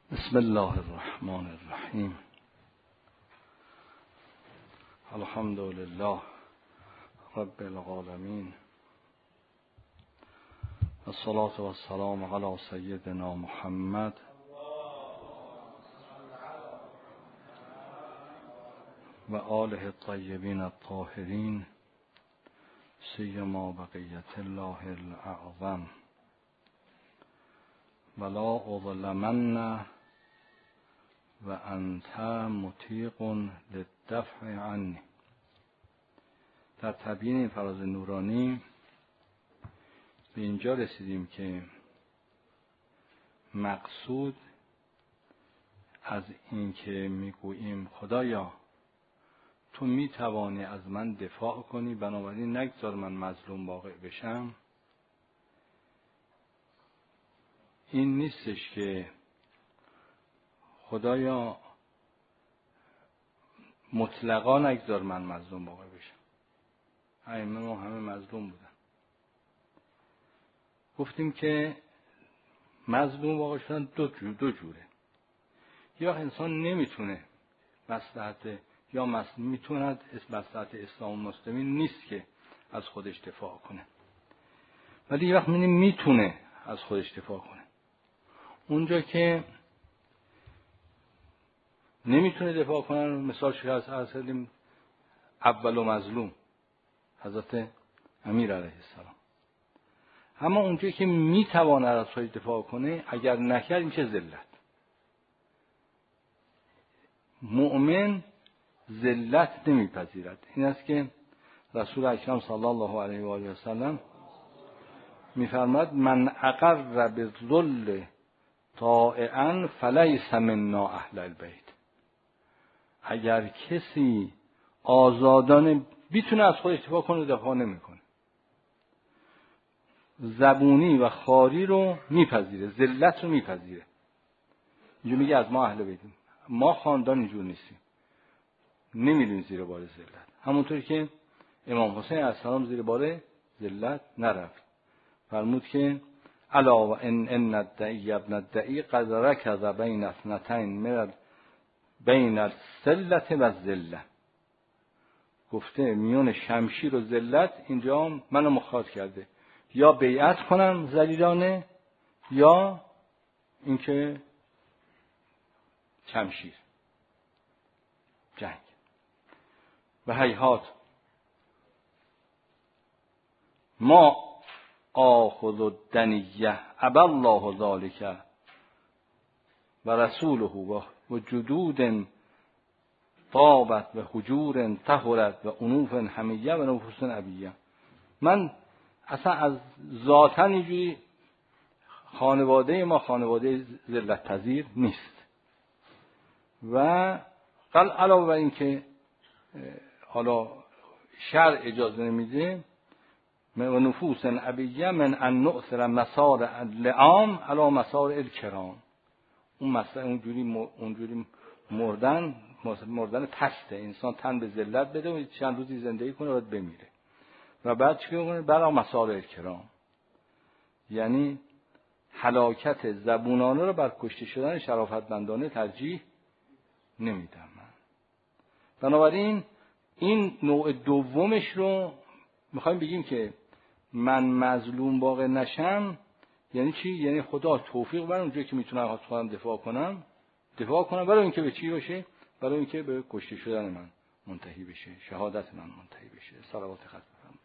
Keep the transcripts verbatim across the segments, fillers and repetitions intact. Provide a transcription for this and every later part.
بسم الله الرحمن الرحیم. الحمد لله رب العالمین، الصلاة والسلام علی سیدنا محمد و آله الطیبین الطاهرین، سیما بقیت الله الاعظم. ولا اظلمن و انت مطیق للدفع عنی. در تبیین این فراز نورانی به اینجا رسیدیم که مقصود از این که میگوییم خدایا تو میتوانی از من دفاع کنی، بنابراین نگذار من مظلوم واقع بشم، این نیستش که خدایا مطلقا نگذار من مظلوم واقع بشم. ائمه ما همه مظلوم بودن. گفتیم که مظلوم واقع شدن دو جور دو جوره. یا انسان نمیتونه مصلحت یا مس... میتوند مصلحت اسلام و مسلمین نیست که از خودش دفاع کنه، ولی یه وقت میتونه از خودش دفاع کنه. اونجا که نمیتونه دفاع کنن، مثال شده از اصلیم اول و مظلوم حضرت امیر علیه السلام. اما اونجا که میتواند از خودش دفاع کنه، اگر نکرد میشه ذلت. مؤمن ذلت نمیپذیرد. این است که رسول اکرم صلی الله علیه و آله و سلم میفرماد من اقر بالذل طائعا فلیس منا اهل البیت. اگر کسی آزادانه بیتونه از خودش دفاع کنه، دفاع نمیکنه، زبونی و خاری رو میپذیره، ذلت رو میپذیره، اینجا میگه از ما اهل بیتیم، ما خاندان اینجور نیستیم، نمیریم زیر بار ذلت. همونطور که امام حسین علیه السلام زیر بار ذلت نرفت، فرمود که الا و ان ان الدعی ابن الدعی قد رکض بین اثنتین من بین السلت و الذله. گفته میون شمشیر و ذلت اینجا منو مخاط کرده، یا بیعت کنم ذلیلانه یا اینکه شمشیر جنگ. و هیهات ما آخذ الدنیه ابا الله ذلک و رسوله و جدود طابت و حجور طهرت و انوف حمیه و نفوس ابیه. من اصلا از ذاتاً اینجوری، خانواده ما خانواده ذلت پذیر نیست. و قال علاوه بر این که حالا شرع اجازه نمیده، و نفوس ابیه من ان نؤثر مسار اللعام علی مسار الکرام. اون مسئله اونجوری اونجوری مردن مردن پسته، انسان تن به ذلت بده و چند روزی زندگی کنه بعد بمیره و بعد چی کنه؟ برای مسار الکرام، یعنی هلاکت زبونانه رو بر کشته شدن شرافتمندانه ترجیح نمیدم من. بنابراین این نوع دومش رو میخوایم بگیم که من مظلوم واقع نشم. یعنی چی؟ یعنی خدا توفیق بر اونجایی که میتونم از خودم دفاع کنم دفاع کنم، برای اینکه به چی باشه؟ برای اینکه به کشته شدن من منتهی بشه، شهادت من منتهی بشه. صلوات خط بفرمایید.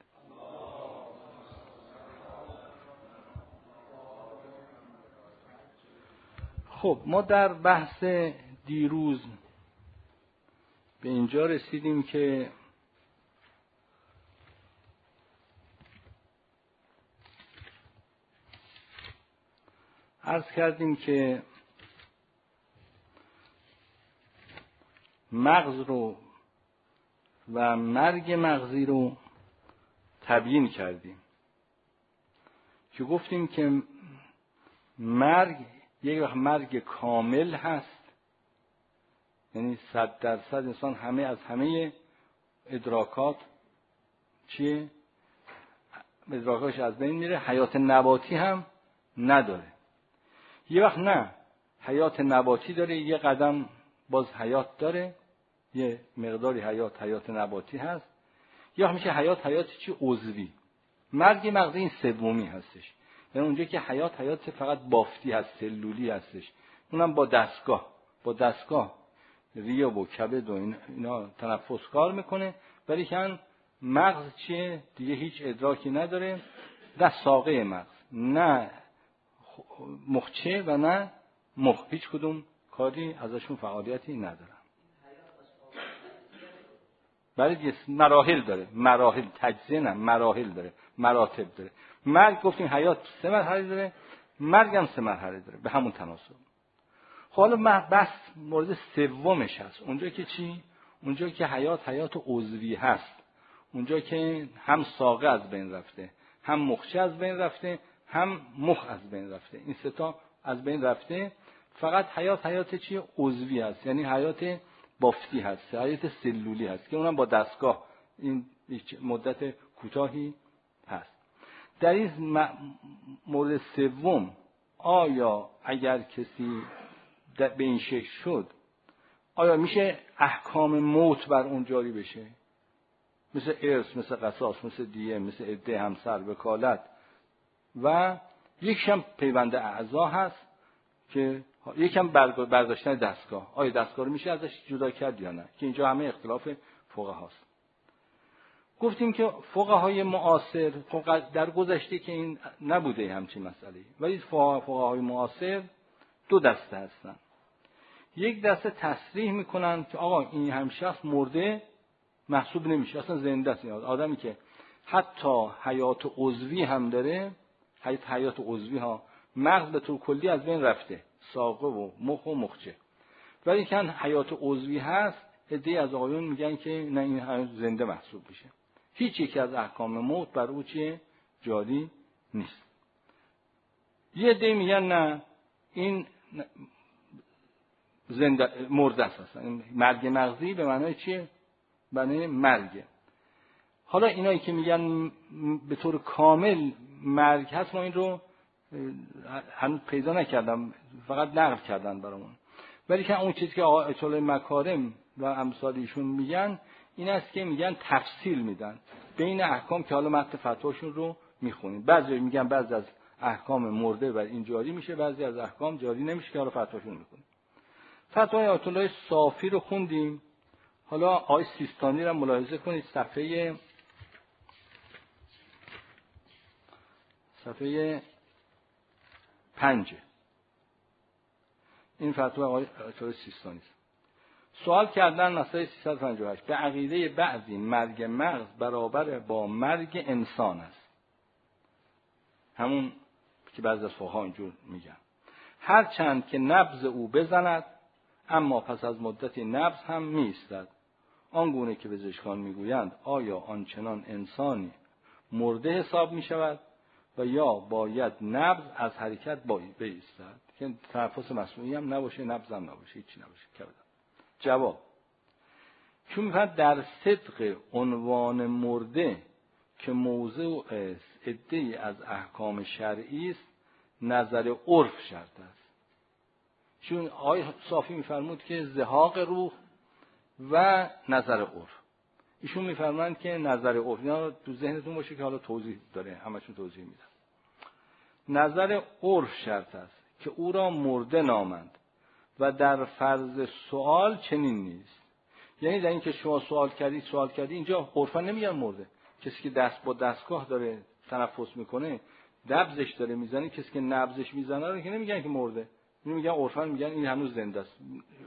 خب ما در بحث دیروز به اینجا رسیدیم که عرض کردیم که مغز رو و مرگ مغزی رو تبیین کردیم که گفتیم که مرگ یک وقت مرگ کامل هست، یعنی صد درصد انسان همه از همه ادراکات چیه؟ ادراکاش از بین میره، حیات نباتی هم نداره. یه وقت نه، حیات نباتی داره، یه قدم باز حیات داره، یه مقداری حیات حیات نباتی هست، یا همیشه حیات حیات چی عضوی. مرگ مغزی این سومی هستش، یعنی اونجا که حیات حیات فقط بافتی هست، سلولی هستش، اونم با دستگاه با دستگاه ریه و کبد و اینا تنفس کار میکنه، ولی که مغز چیه دیگه هیچ ادراکی نداره، نه ساقه مغز، نه مخچه و نه مخ، هیچ کدوم کاری ازشون فعالیتی ندارن. برای دیگه مراحل داره، مراحل تجزیه نه مراحل داره، مراتب داره. مرگ گفتیم حیات سه مرحله داره، مرگ هم سه مرحله داره به همون تناسب. حالا بس مورد سومش هست، اونجا که چی؟ اونجا که حیات حیات عضوی هست، اونجا که هم ساقه از بین رفته، هم مخچه از بین رفته، هم مخ از بین رفته، این سه تا از بین رفته، فقط حیات حیات چی؟ عضوی هست، یعنی حیات بافتی هست، حیات سلولی هست که اونم با دستگاه این مدت کوتاهی هست. در این مورد سوم آیا اگر کسی به این شکل شد، آیا میشه احکام موت بر اون جاری بشه؟ مثل ارث، مثل قصاص، مثل دیه، مثل عده، همسر، وکالت و یکم پیوند اعضا هست که یکم برداشتن دستگاه. آیا دستگاه رو میشه ازش جدا کرد یا نه؟ که اینجا همه اختلاف فقهاست. گفتیم که فقهای معاصر در گذشته که این نبوده همچین مسئله، ولی فقهای معاصر دو دسته هستن. یک دسته تصریح میکنن که آقا این هم شخص مرده محسوب نمیشه، اصلا زنده است. آدمی که حتی حیات عضوی هم داره، حیات حیات عضوی ها، مغز به طور کلی از بین رفته، ساقه و مخ و مخچه، ولی که حیات عضوی هست، عده‌ای از آقایون میگن که نه این هنوز زنده محسوب میشه، هیچ یکی از احکام موت بر او چیه جاری نیست. یه عده میگن نه این زنده مرده است، اصلا مرگ مغزی به معنای چیه؟ به معنای مرگ. حالا اینایی که میگن به طور کامل مرگ هست، ما این رو هنوز پیدا نکردم، فقط نقل کردن برامون، ولی که اون چیزی که آقا اطلاع مکارم و امثال ایشون میگن این است که میگن تفصیل میدن بین احکام که حالا متن فتواشون رو میخونیم. بعضی میگن بعضی از احکام مرده بر این جاری میشه، بعضی از احکام جاری نمیشه که حالا فتواشون میخونیم. فتوای آیت الله صافی رو خوندیم. حالا آیه سیستانی رو ملاحظه کنید، صفحه صفحه پنج. این فتوا آیه سیستانی است. سوال کردن مسئله سیصد و پنجاه و هشت. به عقیده بعضی مرگ مغز برابر با مرگ انسان است. همون که بعضی از فقها اینجور میگن. هر چند که نبض او بزند اما پس از مدتی نبض هم می‌ایستد. آنگونه که پزشکان میگویند آیا آنچنان انسانی مرده حساب میشود و یا باید نبض از حرکت بایستد که تنفس مصنوعی هم نباشه، نبض هم نباشه، هیچی نباشه. کردم جواب چون میفرد در صدق عنوان مرده که موضوع است عده‌ای از احکام شرعی است، نظر عرف شرط است. چون آقای صافی میفرمود که زهاق روح و نظر عرف، ایشون میفرمایند که نظر عرف، اینا تو ذهنتون باشه که حالا توضیح داره، همشون توضیح میدن. نظر عرف شرط است که او را مرده نامند و در فرض سوال چنین نیست. یعنی در این که شما سوال کردی سوال کردی اینجا عرفا نمیگن مرده. کسی که دست با دستگاه داره تنفس میکنه، نبضش داره میزنه، کسی که نبضش میزنه رو که نمیگن که مرده، اینو میگن عرفا میگن این هنوز زنده است.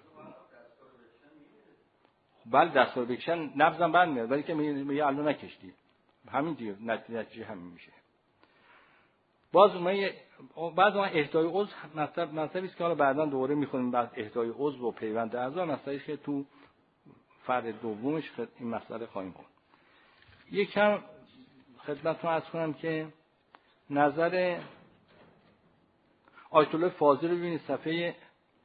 بله دستگاه بکشن نبضم بند میاد، ولی که میگه الان نکشتی، همین دیگه نتیجه همین میشه. باز ما بعد ما اهدای عضو مطلب مطلبی است که حالا بعداً دوباره میخونیم، بعد اهدای عضو و پیوند اعضا مسئله که تو فرع دومش این مسئله خواهیم خوند. یکم خدمتتون عرض کنم که نظر آیت الله فاضل رو ببینید، صفحه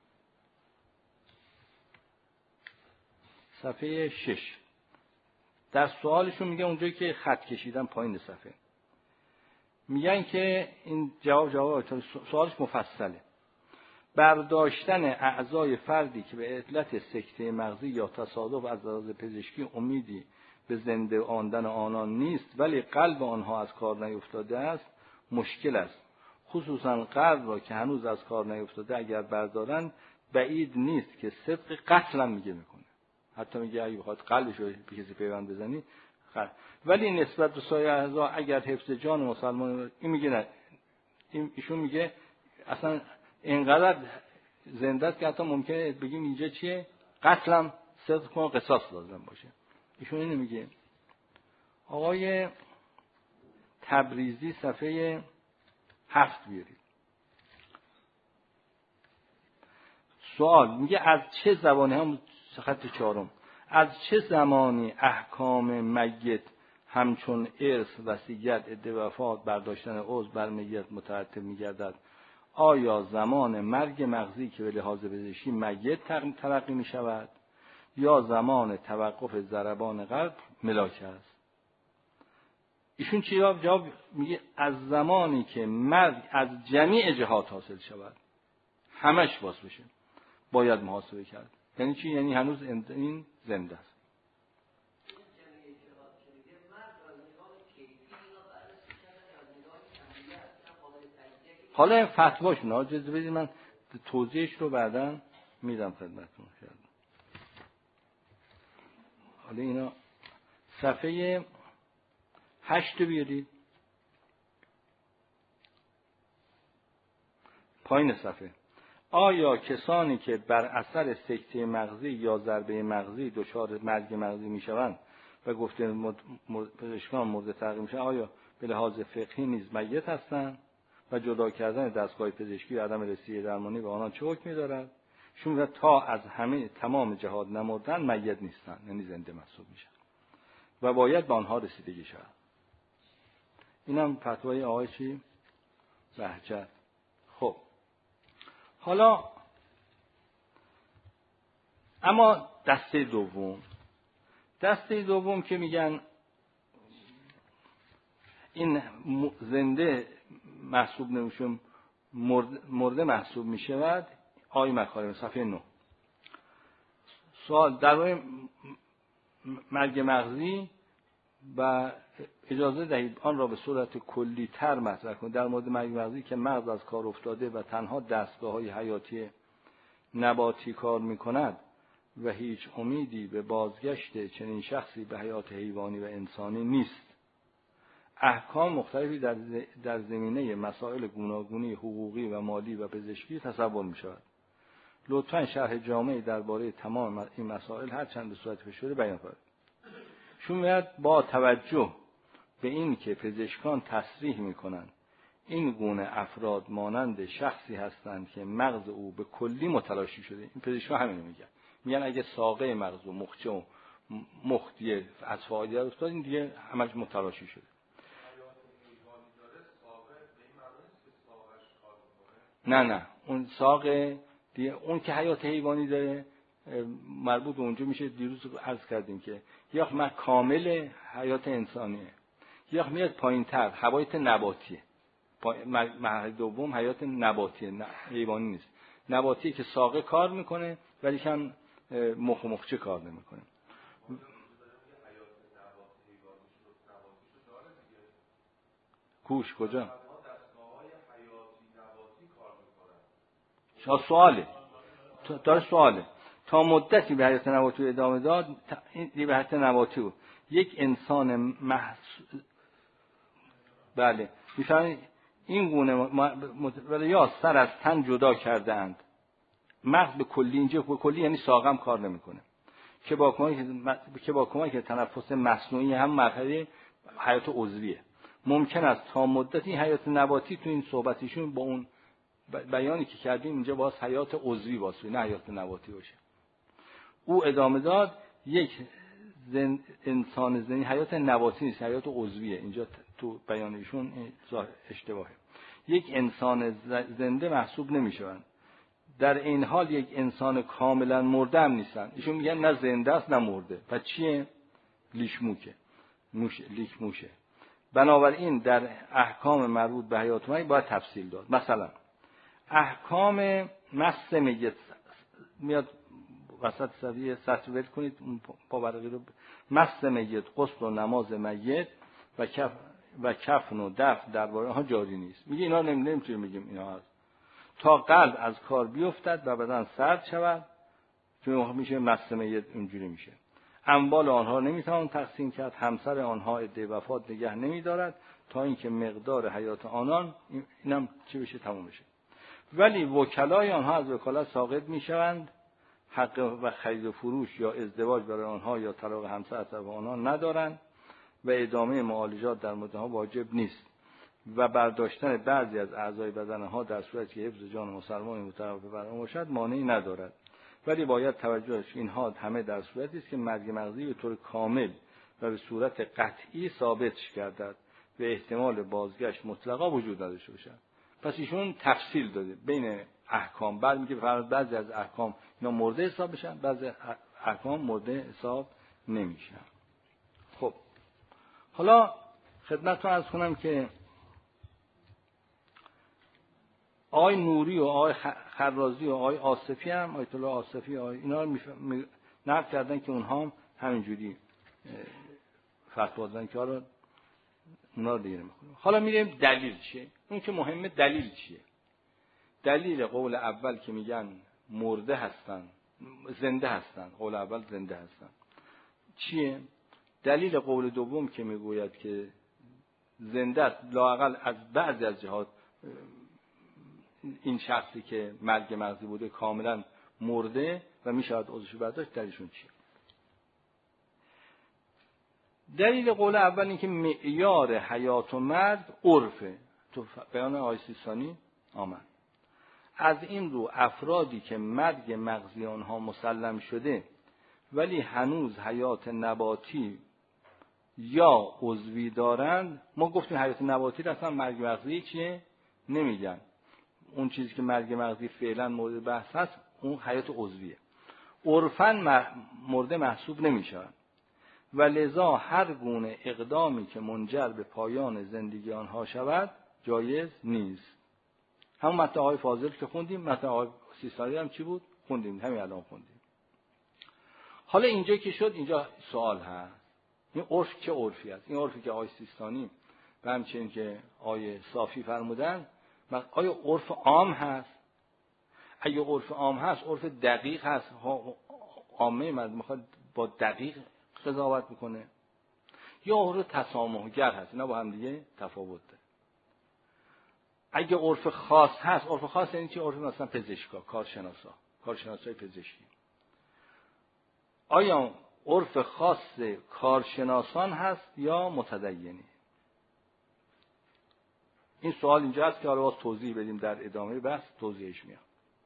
صفحه شش. در سوالشون میگه اونجایی که خط کشیدن پایین صفحه، میگن که این جواب جواب سوالش مفصله. برداشتن اعضای فردی که به علت سکته مغزی یا تصادف از لحاظ پزشکی امیدی به زنده ماندن آنان نیست ولی قلب آنها از کار نیفتاده است مشکل است. خصوصا قلب را که هنوز از کار نیفتاده اگر بردارن بعید نیست که صدق قتل هم میگه میکنه. حتی میگه اگه بخواد قلبش رو به کسی پیوند بزنی قلب. ولی نسبت به سایر اعضا اگر حفظ جان مسلمان، این میگه نه، این ایشون میگه اصلا اینقدر زنده است که حتی ممکنه بگیم اینجا چیه قتلم صدق کنه قصاص لازم باشه. ایشون اینو میگه. آقای تبریزی صفحه هفت بیارید. سوال میگه از چه زبانی، هم خط چهارم، از چه زمانی احکام میت همچون ارث، وصیت، عده وفات، برداشتن عضو بر میت مترتب میگردد؟ آیا زمان مرگ مغزی که به لحاظ پزشکی میت تلقی میشود یا زمان توقف ضربان قلب ملاک است؟ ایشون چی جواب میگه؟ از زمانی که مرگ از جمیع جهات حاصل شود، همش باز بشه، باید محاسبه کرد. یعنی چی؟ یعنی هنوز این زنده است. حالا فتواشون اجازه بدید من توضیحش رو بعداً میدم خدمتتون. حالا اینا صفحه هشت بیارید، پایین صفحه. آیا کسانی که بر اثر سکته مغزی یا ضربه مغزی دچار مرگ مغزی میشوند و گفته پزشکان مورد تعقیب میشن، آیا به لحاظ فقهی نیز میت هستند و جدا کردن دستگاه پزشکی و عدم رسیدگی درمانی به آنان چه حکمی دارد؟ چون تا از همه تمام جهات نمردن میت نیستند، یعنی زنده محسوب میشن و باید به آنها رسیدگی شود. اینم فتوای آقای چی؟ بهجت. خب حالا اما دسته دوم، دسته دوم که میگن این زنده محسوب نمیشه، مرده محسوب میشود. آقای مکارم صفحه نه. سوال درباره مرگ مغزی و اجازه دهید آن را به صورت کلی تر مطرح کنید. در مورد مرگ مغزی که مغز از کار افتاده و تنها دستگاه‌های حیاتی نباتی کار می‌کند و هیچ امیدی به بازگشت چنین شخصی به حیات حیوانی و انسانی نیست. احکام مختلفی در در زمینه مسائل گوناگونی حقوقی و مالی و پزشکی تصور می‌شود. لطفاً شرح جامعی درباره تمام این مسائل هر چند به صورت فشرده بیان کنید. چون میاد با توجه به این که پزشکان تصریح میکنند این گونه افراد مانند شخصی هستند که مغز او به کلی متلاشی شده. این پزشکان همین میگن، میگن اگه ساقه مغز و مخچه و مخدیه از فعالیت افتاد این دیگه همش متلاشی شده. نه نه اون ساقه دیگه، اون که حیات حیوانی داره مربوط به اونجا میشه. دیروز عرض کردیم که یا ما کامل حیات انسانیه یا میاد پایین‌تر حیات نباتیه. مرحله دوم حیات نباتیه، حیوانی نیست. نباتیه که ساقه کار میکنه ولی کم مخ و مخچه کار نمیکنه. کوش کجا؟ شما سواله داره سواله تا مدتی به حیات نباتی ادامه داد. این به حیات نباتی بود. یک انسان محس... بله میفهمید این گونه م... یا سر از تن جدا کرده اند، مغز به کلی، اینجا به کلی یعنی ساقم کار نمیکنه، که با کمک که با کمک تنفس مصنوعی هم مرحله حیات عضویه. ممکن است تا مدتی حیات نباتی تو این صحبتیشون با اون بیانی که کردیم اینجا باز حیات عضوی باشه نه حیات نباتی باشه. او ادامه داد یک زن... انسان زنی حیات نباتی نیست، حیات عضویه. اینجا تو بیانشون اشتباهه. یک انسان زنده محسوب نمیشوند، در این حال یک انسان کاملا مرده هم نیستن. ایشون میگن نه زنده است نه مرده. پس چیه؟ لیشموکه، موش لیشموشه. بنابراین در احکام مربوط به حیات مغزی باید تفصیل داد. مثلا احکام مس میت میاد وسط صفحه سطر ول کنید اون پاورقی رو. مس میت، غسل و نماز میت و کف و کفن و دفن درباره آنها جاری نیست. میگه اینا نمیتونیم بگیم اینا هست تا قلب از کار بیفتد و بدن سرد شود، چون میشه مس میت اینجوری میشه. اموال آنها نمیتوان تقسیم کرد، همسر آنها عده وفات نگه نمیدارد تا اینکه مقدار حیات آنان اینم چی بشه تموم بشه. ولی وکلای آنها از وکالت ساقط میشوند، حق و خرید و فروش یا ازدواج برای آنها یا طلاق همسر از طرف آنها ندارند و ادامه معالجات در مدت ها واجب نیست و برداشتن بعضی از اعضای بدن ها در صورتی که حفظ جان مسلمان متوفی بر آن باشد مانعی ندارد. ولی باید توجهش اینها همه در صورتی است که مرگ مغزی به طور کامل و به صورت قطعی ثابتش گردد و احتمال بازگشت مطلقا وجود نداشته باشد. پس ایشون تفصیل داده بین احکام، بعد میگه بعضی از احکام اینا مرده حساب بشن، بعضی احکام مرده حساب نمیشن. خب حالا خدمتتون عرض کنم که آقای نوری و آقای خرازی و آقای آصفی هم آیت الله آصفی آقای اینا رو نقل کردن که اونها هم همینجوری فتوا دادن که حالا اونا رو دیگه نمیخونیم. حالا میریم دلیل چیه؟ اون که مهمه دلیل چیه؟ دلیل قول اول که میگن مرده هستن زنده هستن، قول اول زنده هستن چیه؟ دلیل قول دوم که میگوید که زنده است لااقل از بعضی از جهات این شخصی که مرگ مغزی بوده کاملا مرده و میشود عضوشو برداشت، دلیلشون چیه؟ دلیل قول اول این که معیار حیات و مرگ عرفه، تو بیان آقای سیستانی آمد. از این رو افرادی که مرگ مغزی آنها مسلم شده ولی هنوز حیات نباتی یا عضوی دارند، ما گفتیم حیات نباتی را اصلا مرگ مغزی چیه نمیگن، اون چیزی که مرگ مغزی فعلا مورد بحث هست اون حیات عضویه، عرفاً مرده محسوب نمیشوند و لذا هر گونه اقدامی که منجر به پایان زندگی آنها شود جایز نیست. همون متن آقای فاضل که خوندیم، متن آقای سیستانی هم چی بود؟ خوندیم، همین الان خوندیم. حالا اینجا که شد اینجا سوال هست، این عرف چه عرفی است؟ این عرفی که آقای سیستانی و همچنین که آقای صافی فرمودن، آیا عرف عام هست؟ اگه عرف عام هست عرف دقیق هست، عامه مردم میخواد با دقیق قضاوت میکنه، یا عرف تسامحگر هست؟ اینا با هم دیگه تفاوت داره. اگه عرف خاص هست، عرف خاص یعنی چی؟ عرف مثلا پزشکا، کارشناسا، کارشناسای پزشکی. آیا عرف خاص کارشناسان هست یا متدینی؟ این سوال اینجا هست که حالا باز توضیح بدیم در ادامه بحث، توضیحش میاد.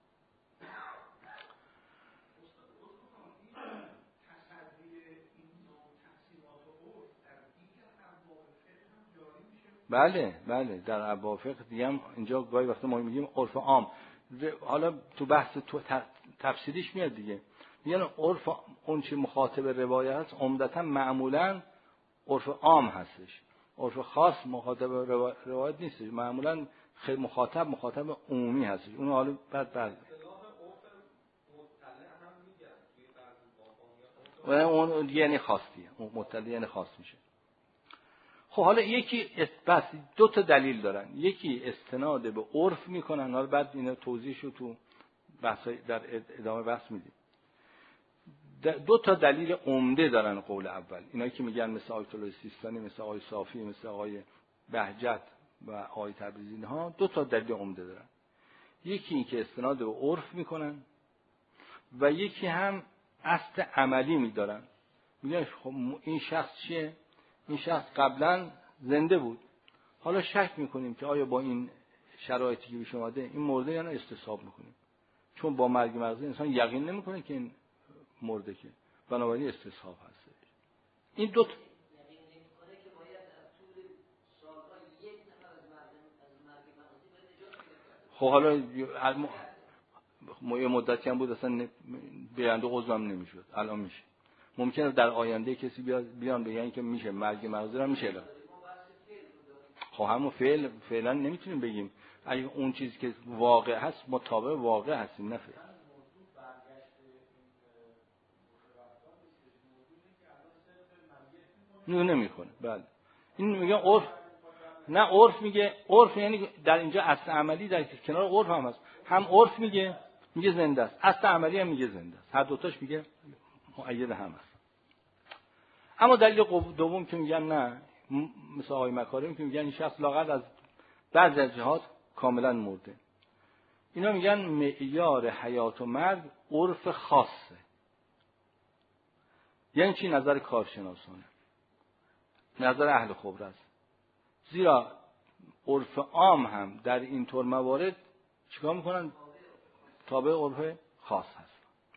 بله بله در ابواب فقه دیگه هم اینجا گاهی وقتا ما میگیم عرف عام، حالا تو بحث تو تفسیریش میاد دیگه، میگن عرف اون چی مخاطب روایت هست عمدتا معمولا عرف عام هستش، عرف خاص مخاطب روایت نیستش، معمولا خیلی مخاطب مخاطب عمومی هستش. اون حالا بعد بعد اون یعنی خاصیه، اون مطلع یعنی خاص میشه. خب حالا یکی بس دو تا دلیل دارن، یکی استناد به عرف میکنن، حالا بعد اینا توضیحشو تو بحث در ادامه بحث میدیم. دو تا دلیل عمده دارن قول اول، اینایی که میگن مثل آیت الله سیستانی، مثل آقای صافی، مثل آقای بهجت و آقای تبریزی، اینها دو تا دلیل عمده دارن. یکی این که استناد به عرف میکنن و یکی هم اصل عملی میدارن، میگن خب این شخص چیه؟ این شخص قبلا زنده بود، حالا شک میکنیم که آیا با این شرایطی که پیش اومده این مرده یا نه، استصحاب میکنیم، چون با مرگ مغزی انسان یقین نمیکنه که این مرده، که بنابراین استصحاب هست. این دو تا خب حالا یه مدتی هم بود اصلا بیانده عضو هم نمیشد، الان میشه. ممکنه در آینده کسی بیاد بیان بگن که میشه مرگ مغزی هم میشه. خب همون فعل فعلا نمیتونیم بگیم، اگه اون چیزی که واقع هست مطابق واقع هستیم، نه فکر. نه نمیکنه. بله این میگه عرف، نه عرف میگه، عرف یعنی در اینجا اصل عملی در کنار عرف هم هست، هم عرف میگه میگه زنده است، اصل عملی هم میگه زنده است، هر دوتاش میگه مؤید هم هست. اما دلیل دوم که میگن نه، مثل آقای مکارم که میگن این شخص لااقل از بعضی از جهات کاملا مرده، اینا میگن معیار حیات و مرگ عرف خاصه. یعنی چی؟ نظر کارشناسانه، نظر اهل خبره است. زیرا عرف عام هم در این طور موارد چیکار میکنن؟ تابع عرف خاص هست.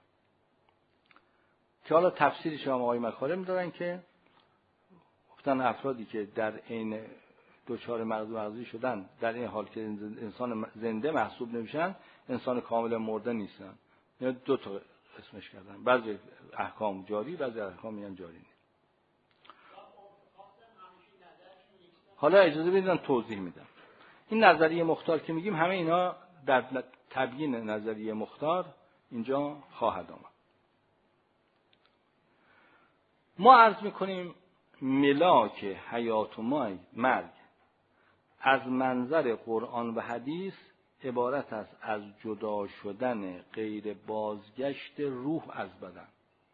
که حالا تفسیرش هم آقای مکارم دارن که گفتن افرادی که در عین دچار مرض مغزی شدن در این حال که انسان زنده محسوب نمیشن، انسان کامل مرده نیستن. یا دو تا اسمش کردن، بعضی احکام جاری، بعضی احکام میگن جاری نیست. حالا اجازه بدید توضیح میدم. این نظریه مختار که میگیم همه اینا در تبیین نظریه مختار اینجا خواهد آمد. ما عرض میکنیم ملاک حیات و مرگ از منظر قرآن و حدیث عبارت است از جدا شدن غیر بازگشت روح از بدن.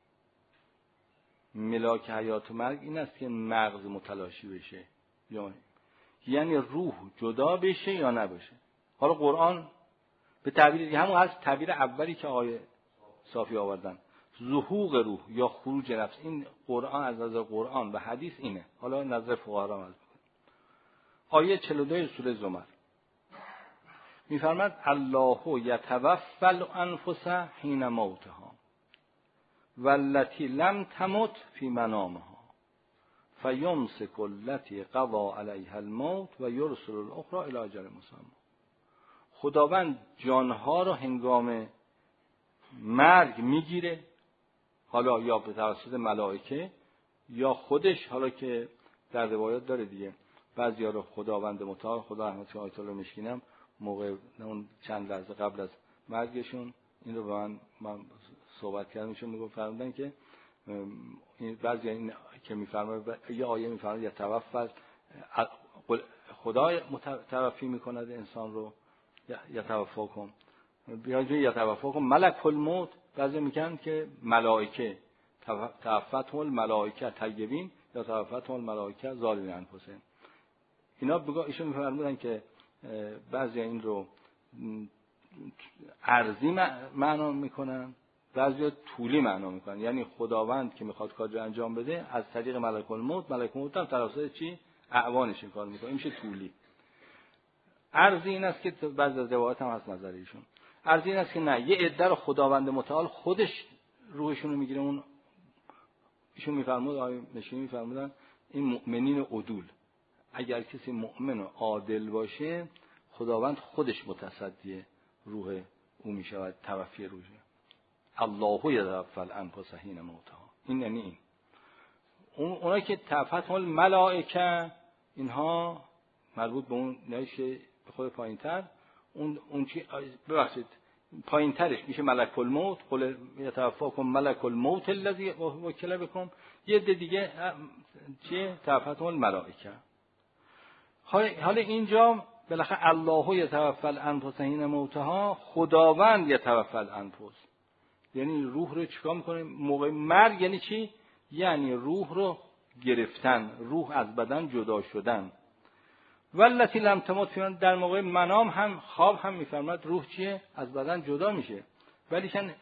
ملاک حیات و مرگ این است که مغز متلاشی بشه، یعنی روح جدا بشه یا نبشه. حالا قرآن به تعبیر همون هست، تعبیر اولی که آقای صافی آوردن، ظهور روح یا خروج نفس. این قرآن از نظر قرآن و حدیث اینه. حالا نظر فقها هم هست. آیه چهل و دو سوره زمر میفرماد الله یتوفی الانفس حین موتها والتی لم تمت فی منامها فیمسک التی قضا علیها الموت و یرسل الاخرى الی اجل مسمى. خداوند جانها رو هنگام مرگ میگیره، حالا یا به توسط ملائکه یا خودش، حالا که در روایات داره دیگه، بعضیا رو خداوند متعال، خدا رحمت آیت الله مشکینم موقع اون چند لحظه قبل از مرگشون این رو به من, من صحبت کردمشون، میگفت فرمودن که این بعضی این که میفرماید یه آیه میفرماید یتوفی، خدا توفی میکند انسان رو، یتوفاکم بیاجون یتوفاکم ملک الموت، بعضی میگن که ملائکه توفتهم الملائکه طیبین یا توفتهم الملائکه ظالمین انفسهم. اینا بگا ایشون میفرمودن که بعضی این رو عرضی معنا میکنن، بعضی طولی معنا میکنن. یعنی خداوند که میخواد کار رو انجام بده از طریق ملک الموت، ملک الموت هم توسط چی؟ اعوانش این کار میکنه، این میشه طولی. عرضی این است که بعضی از روایات هم هست نظر ایشون، عرضی این است که نه، یه عده رو خداوند متعال خودش روحشون رو میگیره. اون ایشون میفرمود، آقای مشینی میفرمودن این مؤمنین عدول، اگر کسی مؤمن و عادل باشه خداوند خودش متصدی روح او میشود، توفی روحه. الله یتوفی الانفس حین موتها، این یعنی این. اون اونا که توفتهم الملائکه، اینها مربوط به اون نشه به خود پایینتر، اون اون چی ببخشید پایینترش میشه ملک الموت، قل یتوفاکم ملک الموت الذی وکل بکم. یه دیگه چیه؟ توفتهم الملائکه. حالا اینجا بالاخره الله یتوفی الانفس حین موتها، خداوند یتوفی الانفس، یعنی روح رو چیکار میکنه موقع مرگ؟ یعنی چی؟ یعنی روح رو گرفتن، روح از بدن جدا شدن. والتی لم تمت فی، در موقع منام هم خواب هم میفرماد روح چیه؟ از بدن جدا میشه. ولی کن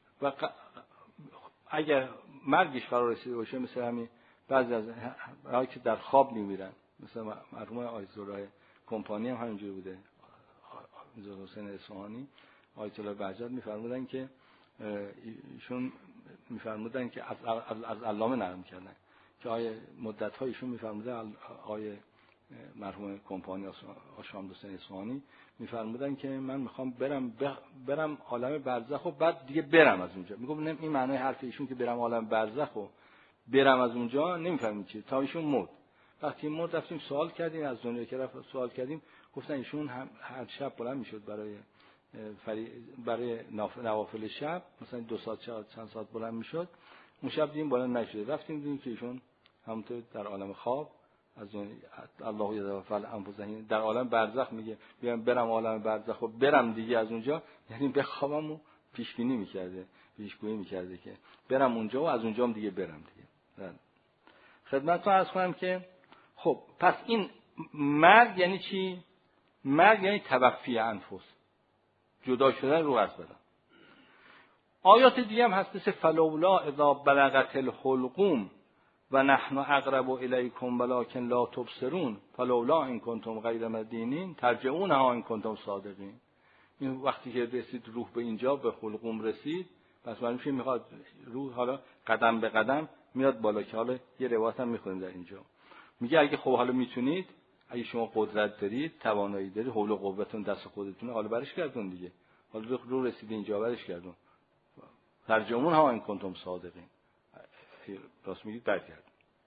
اگر مرگش فرا رسیده باشه، مثل همین بعضی از هایی که در خواب میمیرن، مثل مرحوم آیت الله کمپانی هم همینجوری بوده، زاهد حسین اصفهانی، آیت الله بهجت میفرمودن که ایشون میفرمودن که از از, از علامه نقل کردن که آیه مدت ها ایشون میفرمودن، آیه مرحوم کمپانی آشام حسین اصفهانی میفرمودن که من میخوام برم برم عالم برزخ و بعد دیگه برم از اونجا. میگم این معنای حرف ایشون که برم عالم برزخ و برم از اونجا نمیفهمیم چی. تا ایشون مرد، وقتی مرد رفتیم سوال کردیم از دنیا که رفت سوال کردیم، گفتن ایشون هم هر شب بلند میشد برای فری... برای نوافل شب، مثلا دو ساعت چند ساعت بلند میشد. اون شب دیدیم بلند نشده، رفتیم دیدیم که ایشون همونطور در عالم خواب از اون الله یتوفل انفسهم در عالم برزخ میگه بیام برم عالم برزخ و برم دیگه از اونجا، یعنی بخوابم و پیش بینی میکرده، پیشگویی میکرده که برم اونجا و از اونجام دیگه برم دیگه. خدمتتون عرض کنم که خب پس این مرگ یعنی چی؟ مرگ یعنی توفی انفس، جدا شدن رو از بدن. آیات دیگه هم هست مثل فلولا اذا بلغت الحلقوم و نحن اقرب الیکم ولکن لا تبصرون فلولا ان کنتم غیر مدینین ترجعونها ان کنتم صادقین. این وقتی که رسید روح به اینجا به حلقوم رسید، پس معلوم میشه میخواد روح حالا قدم به قدم میاد بالا، که حالا یه روایت هم میخونیم در اینجا میگه اگه خب حالا میتونید، اگه شما قدرت دارید، توانایی دارید، حول و قوتتون دست خودتونه، حالا برش گردون دیگه، حالا روح رسید اینجا برش گردون. ترجمونها ان کنتم صادقین، راست میگید برگرد.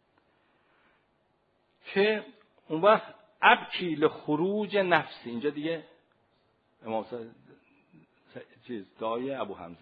که اون وقت ابکی لخروج نفسی، اینجا دیگه امام چیز دعای ابو حمزه،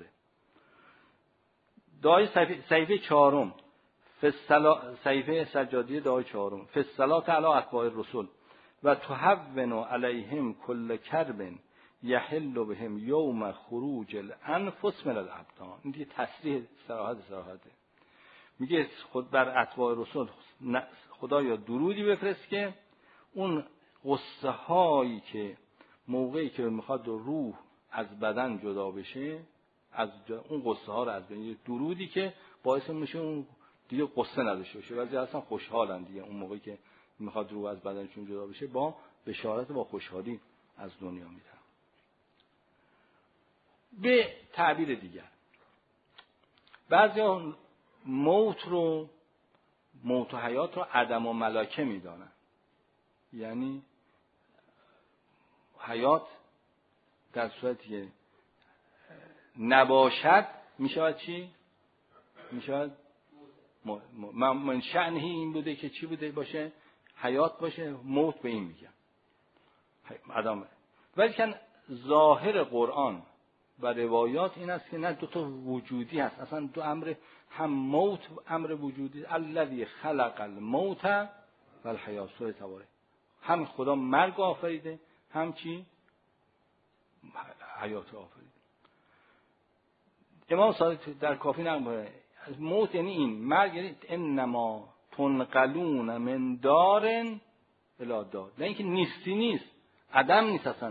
دعای صحیفه چهارم، صحیفه سجادی دعای چهارم، فالصلاة علی اتباع الرسول و تهون علیهم کل کرب یحل بهم یوم خروج الانفس من الابدان. این دیگه تصریح صراحت صراحته، میگه خود بر اتباع رسول خدایا درودی بفرست که اون غصه هایی که موقعی که میخواد روح از بدن جدا بشه، از اون غصه ها رو از بین، درودی که باعث میشه اون دیگه غصه نداشته باشه. بعضی اصلا خوشحالن دیگه اون موقعی که میخواد روح از بدنشون جدا بشه، با بشارت با خوشحالی از دنیا میرن. به تعبیر دیگر بعضی موت رو، موت و حیات رو عدم و ملاکه میدانن، یعنی حیات در صورتی که نباشد میشود چی؟ میشود من شأنه این بوده که چی بوده باشه؟ حیات باشه. موت به این میگن عدم. ولی که ظاهر قرآن و روایات این است که نه، دو تا وجودی هست اصلا، دو امر، هم موت امر وجودی، الذی خلق الموت و الحیات، سوره تبارک، هم خدا مرگ آفریده، هم چی؟ حیات آفریده. امام صادق در کافی نقل موت یعنی این، مرگ یعنی انما تنقلون من دار الی دار، نه اینکه نیستی نیست، عدم نیست اصلا.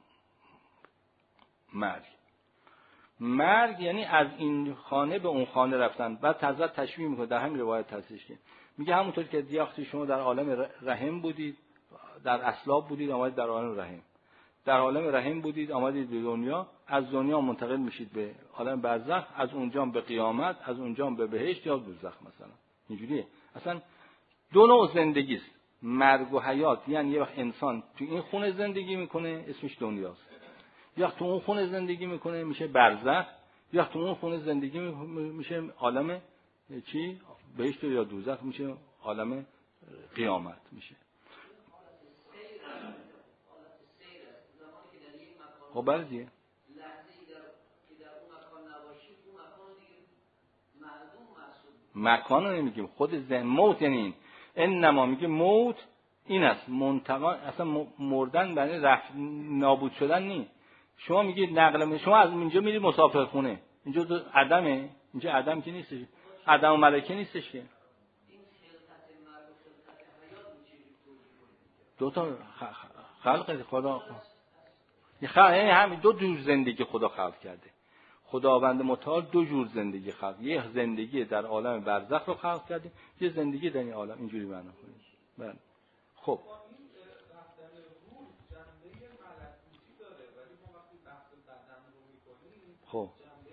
مرگ مرگ یعنی از این خانه به اون خانه رفتن. بعد حضرت تشبیه میکنه در همین روایت تصحیح که میگه همونطور که دیاختی شما در عالم رحم بودید، در اسلاب بودید، آمدید در عالم رحم، در عالم رحم بودید آمدید به دنیا، از دنیا منتقل میشید به عالم برزخ، از اونجا به قیامت، از اونجا به بهشت یا دوزخ مثلا. اینجوریه اصلا. دو نوع زندگی است، مرگ و حیات. یعنی یه وقت انسان تو این خونه زندگی میکنه اسمش دنیاست، یا تو اون خونه زندگی میکنه میشه برزخ، یا تو اون خونه زندگی میشه عالم چی؟ بهشت یا دوزخ، میشه عالم قیامت میشه. خب بله دیگه. مکان رو نمیگیم، خود ذهن. موت یعنی این، انما میگه موت این است، منتقا اصلا مردن برای رفت نابود شدن نیست. شما میگید نقل، شما از اینجا میرید مسافرخونه، اینجا عدمه، اینجا عدم که نیستش، عدم و ملکه نیستش که. دو تا خلق خدا، یعنی همین دو جور زندگی خدا خلق کرده. خداوند متعال دو جور زندگی خلق، یه زندگی در عالم برزخ رو خلق کرده، یه زندگی در این عالم. اینجوری معنا کنید. بله. خب خب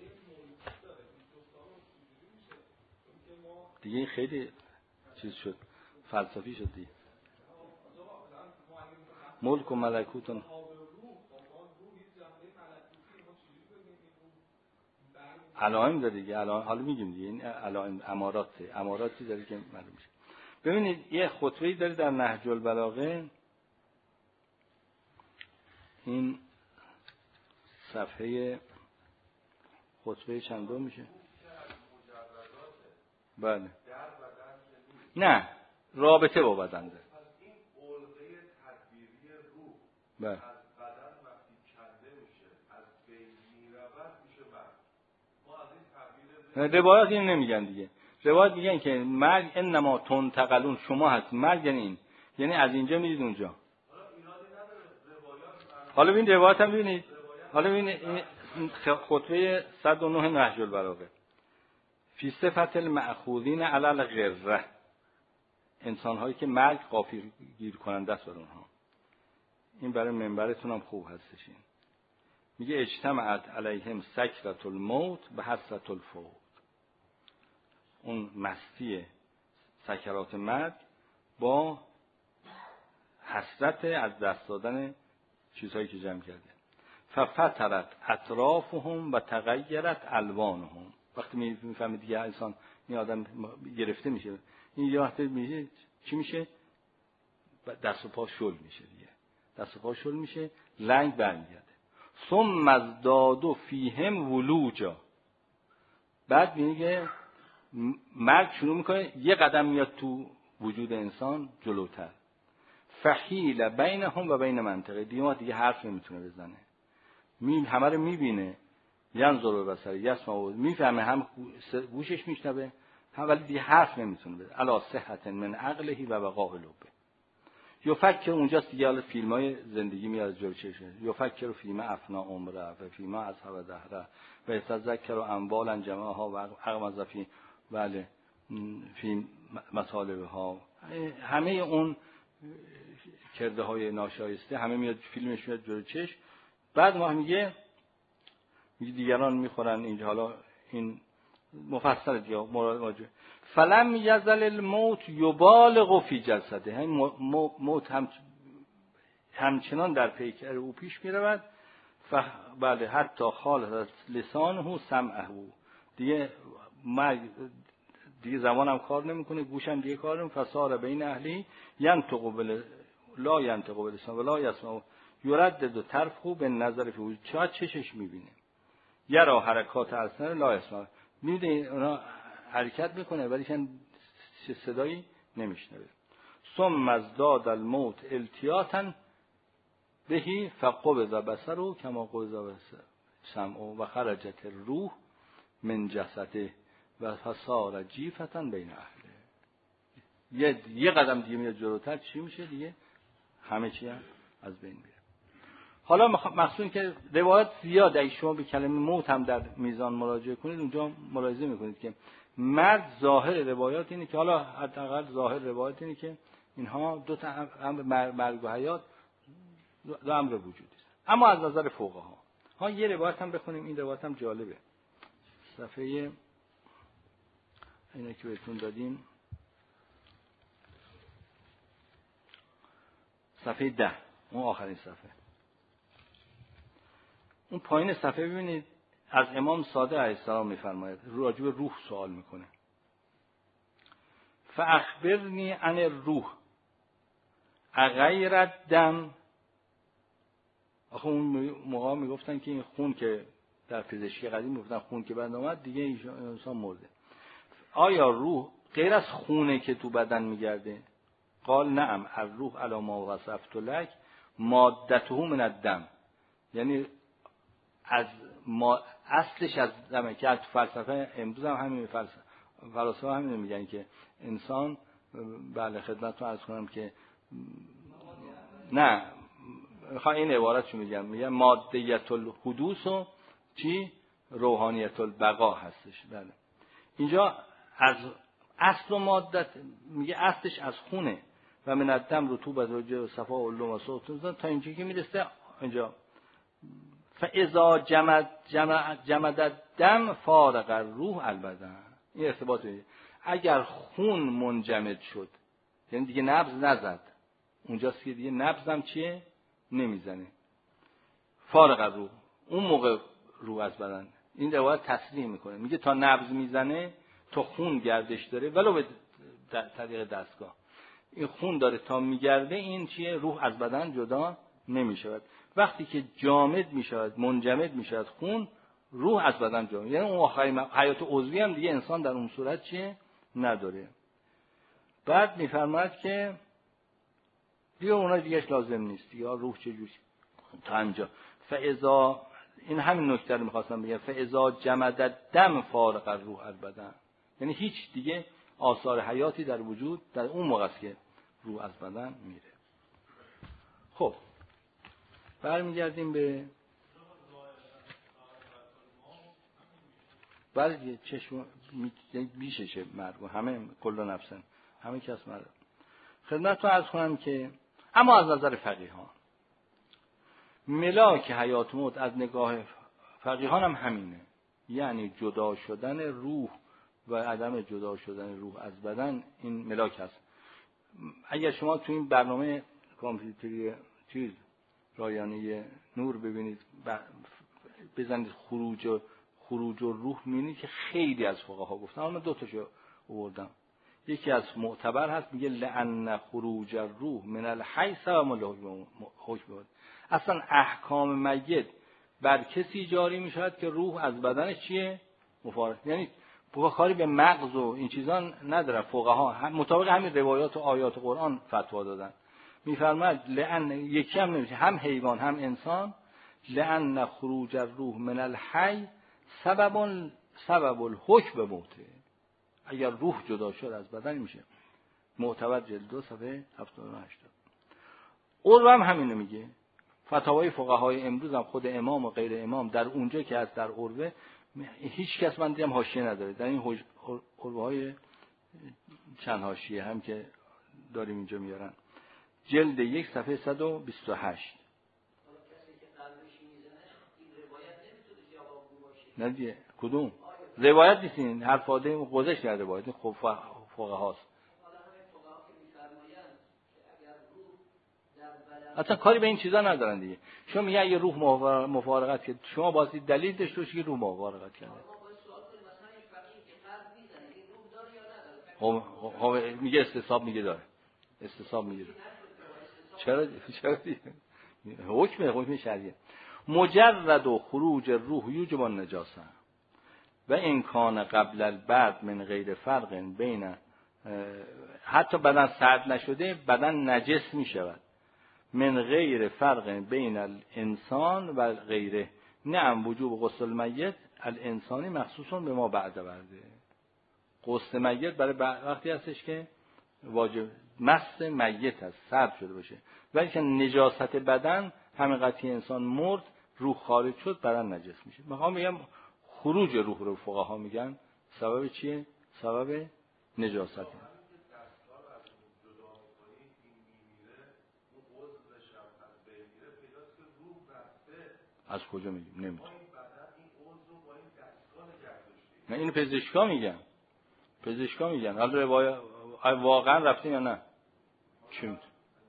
دیگه خیلی چیز شد، فلسفی شد دیگه. ملک و ملکوتون علائم داره دیگه، علائم حالا میگیم دیگه، این علائم امارات اماراتی داره که معلوم میشه. ببینید یه خطبه‌ای داره در نهج البلاغه این صفحه خطبه چندم میشه؟ بله. نه، رابطه با بدن ده. این علقه تدبیری روح بله. از بدن وقتی کنده میشه، از بین میرود میشه مرگ. ما از این تعبیر روایات این نمیگن دیگه. روایات میگن که مرگ انما تنتقلون، شما هست مرگ یعنی این، یعنی از اینجا میرید اونجا. حالا ببین روایات هم ببینید. حالا ببینید خطبه صد و نه نهج البلاغه. فی صفت المأخوذین علی الغره، انسان هایی که مرگ غافل گیر کننده است بر اونها. این برای منبرتون هم خوب هستش. این میگه اجتمعت علیهم سکرة الموت به حسرة الفوت. اون مستی سکرات مرگ با حسرت از دست دادن چیزهایی که جمع کرده. ففترت اطرافهم و تغیرت الوانهم. وقتی میفهمه دیگه انسان این آدم گرفته میشه، این یه وقتی میشه چی میشه؟ دست و پا شل میشه دیگه، دست و پا شل میشه، رنگ برمیگرده. ثم ازدادوا فیهم ولوجا. بعد میگه مرگ شروع میکنه یه قدم میاد تو وجود انسان جلوتر. فحیل بینهم و بین منطقه، دیگه دیگه حرف نمیتونه بزنه، می همه رو میبینه، ینظر به بصره یسمع، میفهمه، هم گوشش میشنوه هم، ولی دیگه حرف نمیتونه بزنه. علی صحت من عقله و بقاء لبه. یفکر اونجاست دیگه، حالا فیلمای زندگی میاد جلوی چشمش. یفکر فیما افنا عمره و فیما اصحاب دهره و یتذکر اموالا جمعها و اغمض فی بله فی مطالبها. همه اون کرده های ناشایسته همه میاد فیلمش میاد جلوی چشم. بعد ما میگه میگه دیگران میخورن اینجا، حالا این مفصل دیگه مراد. فلم یزل الموت یبالغ فی جسده، همین موت هم همچنان در پیکر او پیش میرود. بله حتی خالص لسانه سمعه، دیگه مرگ دیگه زمانم کار نمیکنه، گوشم دیگه کار نمیکنه. فصار بین اهلی ینطق بل لا ینطق بلسان ولا یسمع یردد طرفه به نظر فی وجود، چقدر چشش میبینه. یرا حرکات اسنان لا یسمع، میبینه اونا حرکت میکنه ولی چه صدایی نمیشنوه. ثم ازداد الموت التیاتا بهی فقبض بصره کما قبض سمعه و خرجت الروح من جسده و فصار جیفتا بین اهله. یه یه قدم دیگه میاد جلوتر، چی میشه دیگه؟ همه چی هم از بین میره. حالا مخصوصا که روایت زیاده، اگه شما به کلمه موت هم در میزان مراجعه کنید اونجا ملاحظه میکنید که مرد ظاهر روایات اینه که، حالا حداقل ظاهر روایات اینه که اینها دو تا امر مرگ و حیات، دو امر وجودی است. اما از نظر فقها ها یه روایت هم بخونیم، این روایت هم جالبه. صفحه اینه که بهتون دادیم، صفحه ده، اون آخرین صفحه، اون پایین صفحه ببینید از امام صادق علیه السلام میفرماید، راجع به روح سوال میکنه. فاخبرنی عن الروح اغیر الدم. آخه اون موقع میگفتن که این خون که در پزشکی قدیم میگفتن خون که بند آمد دیگه انسان مرده. آیا روح غیر از خونه که تو بدن میگرده؟ قال نعم الروح علی ما وصفت لک مادته من الدم، یعنی از ما اصلش از دمه، که تو فلسفه امروز هم همین فلسفه فلسفه همین میگن که انسان، بله خدمتتون عرض کنم که نه میخوام این عبارتشو میگم، میگم مادیت الحدوث و چی روحانیت البقا هستش. بله اینجا از اصل و مادت میگه اصلش از خونه و من الدم رطوبت و جو صفا و علوم و صوت تا اینجا که میرسه اینجا فاذا جمد جمد جمد دم فارغ الروح البدن. این ارتباط میده. اگر خون منجمد شد یعنی دیگه نبض نزد، اونجاست که دیگه نبضم چیه نمیزنه، فارغ الروح، اون موقع روح از بدن. این روایت تصریح میکنه، میگه تا نبض میزنه، تا خون گردش داره ولو به طریق دستگاه این خون داره تا میگرده، این چیه روح از بدن جدا نمیشود. وقتی که جامد میشود، منجمد میشود خون، روح از بدن جامد، یعنی اون آخرین حیات عضوی هم دیگه انسان در اون صورت چیه نداره. بعد میفرماید که دیگه اونها دیگهش لازم نیست، یا روح چجوری تا اینجا. فاذا، این همین نکته رو میخواستم بگم، فاذا جمد الدم فارق الروح از بدن، یعنی هیچ دیگه آثار حیاتی در وجود در اون موقع است که روح از بدن میره. خب برمیگردیم به بعد چشم بیششه مرگ، همه کل نفسن، همه کس مرگ. خدمتتون عرض کنم که اما از نظر فقیهان ملاک حیات موت از نگاه فقیهان هم همینه، یعنی جدا شدن روح و عدم جدا شدن روح از بدن، این ملاک هست. اگر شما تو این برنامه کامپیوتری چیز رایانه نور ببینید، بزنید خروج و خروج و روح، می‌بینید که خیلی از فقها گفتن. من دو تاشو آوردم. یکی از معتبر هست میگه لأن خروج الروح من الحی سبب الحکم. اصلا احکام میت بر کسی جاری میشود که روح از بدنش چیه مفارق، یعنی کاری به مغز و این چیزا نداره. فقها مطابق همین روایات و آیات قرآن فتوا دادن. میفرماید لأن، یکی هم نمیشه، هم حیوان هم انسان، لأن خروج الروح من الحی سبب سبب الحکم موته. اگر روح جدا شد از بدن میشه. معتبر جلد دو صفحه هفتاد و هشت. عروه هم همینو میگه. فتاوای فقهای امروز هم خود امام و غیر امام در اونجا که از در عروه هیچ کس من دیدم حاشیه نداره. در این عروه های چند حاشیه هم که داریم اینجا میارن، جلد یک صفحه صد و بیست و هشت. نه دیگه کدوم روایت نیستین، هر فاده گذشت کرده روایت، خب فقه هاست. اصلا کاری به این چیزا ندارن دیگه. شما میگه اگه روح مفارقت کرد، شما بازی دلیل داشته باشی که روح مفارقت کرده. خب خب میگه استصحاب میگه داره. استصحاب میگه. چرا چرا حکم حکم شرعیه. مجرد و خروج روح یوجب النجاسه و این کان قبل البرد من غیر فرق بین، حتی بدن سرد نشده بدن نجس می شود، من غیر فرق بین الانسان و غیره. نعم وجوب غسل میت الانسانی مخصوصا به ما بعد برده. غسل میت برای وقتی هستش که واجب مس میت هست، سرد شده باشه، ولی که نجاست بدن همین قضیه انسان مرد روح خارج شد بدن نجس میشه. میخوام بگم خروج روح رو فقها میگن سبب چیه؟ سبب نجاسته. از کجا میگیم؟ نمیدونم. نه اینو پزشکا میگن. پزشکا میگن. حالا روایت واقعا رفتین یا نه؟ چی میگن؟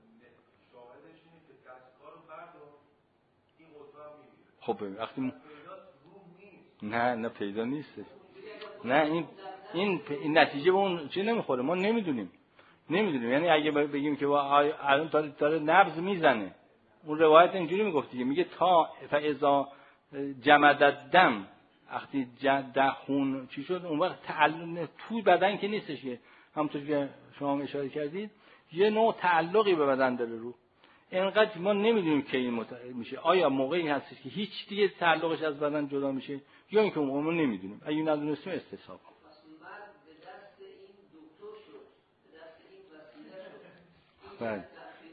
خب ببین وقتی نه نه پیدا نیست. نه این این این نتیجه به اون چی نمیخوره، ما نمیدونیم. نمیدونیم یعنی اگه بگیم که الان داره, داره نبض میزنه، اون روایت اینجوری میگفت دیگه، میگه تا فاذا جمد الدم، وقتی جد خون چی شد اون وقت تعلق توی بدن که نیستش، همونطور که شما اشاره کردید یه نوع تعلقی به بدن داره رو. اینقدر ما نمیدونیم که این مت... میشه. آیا موقعی هستش که هیچ دیگه تعلقش از بدن جدا میشه یا اینکه ما نمیدونیم. اگه ندونستیم استصحاب. بله.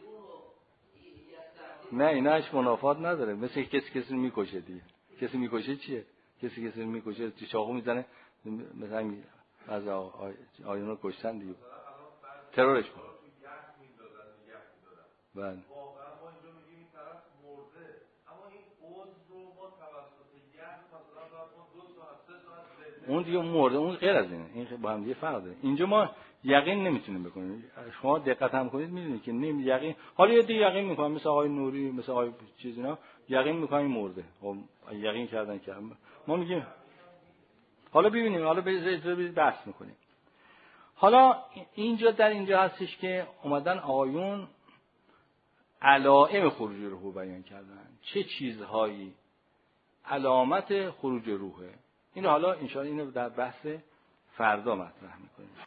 نه ایناش منافات نداره، مثل کسی کسی رو میکشه دیگه. کسی میکشه چیه؟ کسی کسی رو میکشه چاقو میزنه، مثلا از آیونا کشتن دیگه، ترورش کنه. بله. اون دیگه مرده، اون غیر از اینه، این با هم دیگه فرق داره. اینجا ما یقین نمیتونیم بکنیم. شما دقت هم کنید میدونید که نمی یقین، حالا یه دیگه یقین میکنم مثل آقای نوری، مثل آقای چیز اینا یقین میکنیم مرده. خب یقین کردن که ما میگیم حالا ببینیم، حالا بذارید بحث میکنیم. حالا اینجا در اینجا هستش که اومدن آقایون علائم خروج روح بیان کردن. چه چیزهایی علامت خروج روحه. اینو حالا انشاءالله اینو در بحث فردا مطرح میکنیم.